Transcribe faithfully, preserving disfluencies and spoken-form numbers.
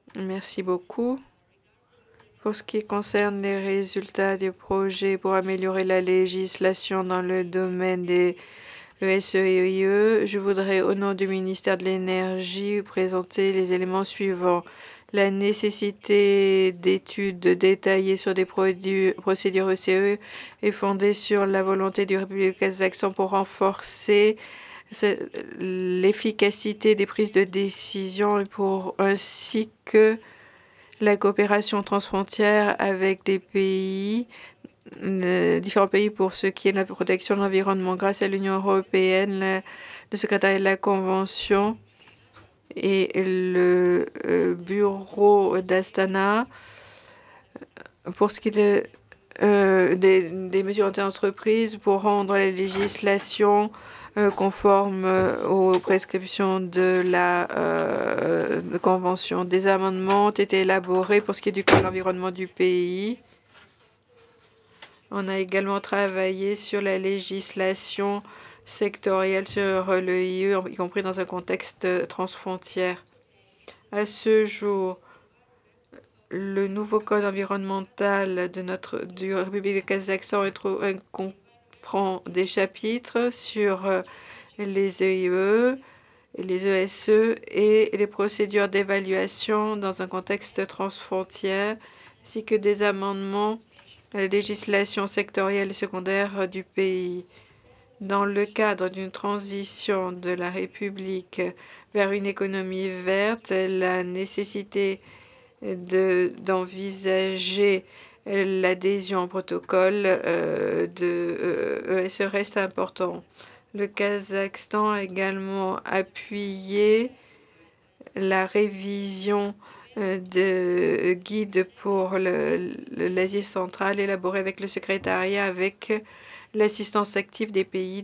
Merci beaucoup. Pour ce qui concerne les résultats des projets pour améliorer la législation dans le domaine des E S E et E I E, je voudrais, au nom du ministère de l'Énergie, présenter les éléments suivants. La nécessité d'études détaillées sur des produits, procédures E C E est fondée sur la volonté du République du Kazakhstan pour renforcer l'efficacité des prises de décision et pour, ainsi que la coopération transfrontière avec des pays, euh, différents pays pour ce qui est de la protection de l'environnement. Grâce à l'Union européenne, la- le secrétariat de la Convention et le euh, bureau d'Astana, pour ce qui est de, euh, des, des mesures interentreprises pour rendre la législation euh, conforme euh, aux prescriptions de la euh, Convention. Des amendements ont été élaborés pour ce qui est du code de l'environnement du pays. On a également travaillé sur la législation sectorielle sur le I E, y compris dans un contexte transfrontière. À ce jour, le nouveau code environnemental de notre du République du Kazakhstan comprend des chapitres sur euh, les E I E, les E S E et les procédures d'évaluation dans un contexte transfrontière, ainsi que des amendements à la législation sectorielle et secondaire du pays. Dans le cadre d'une transition de la République vers une économie verte, la nécessité d'envisager l'adhésion au protocole euh, de E S E reste important. Le Kazakhstan a également appuyé la révision euh, de guide pour l'Asie centrale élaboré avec le secrétariat avec l'assistance active des pays